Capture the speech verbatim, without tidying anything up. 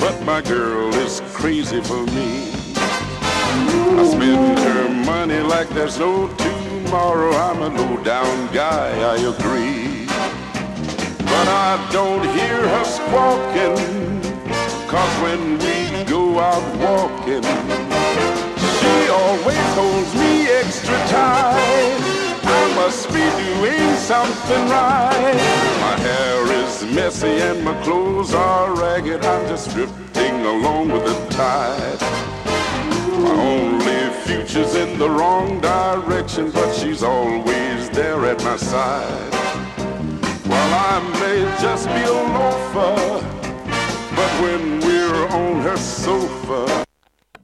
but my girl is crazy for me. I spend her money like there's no tomorrow. I'm a low-down guy, I agree. But I don't hear her squawking, 'cause when we go out walking, she always holds me extra tight. I must be doing something right. My hair is messy and my clothes are ragged. I'm just drifting along with the tide. My only future's in the wrong direction, but she's always there at my side. Well, I may just be a loafer, but when we're on her sofa,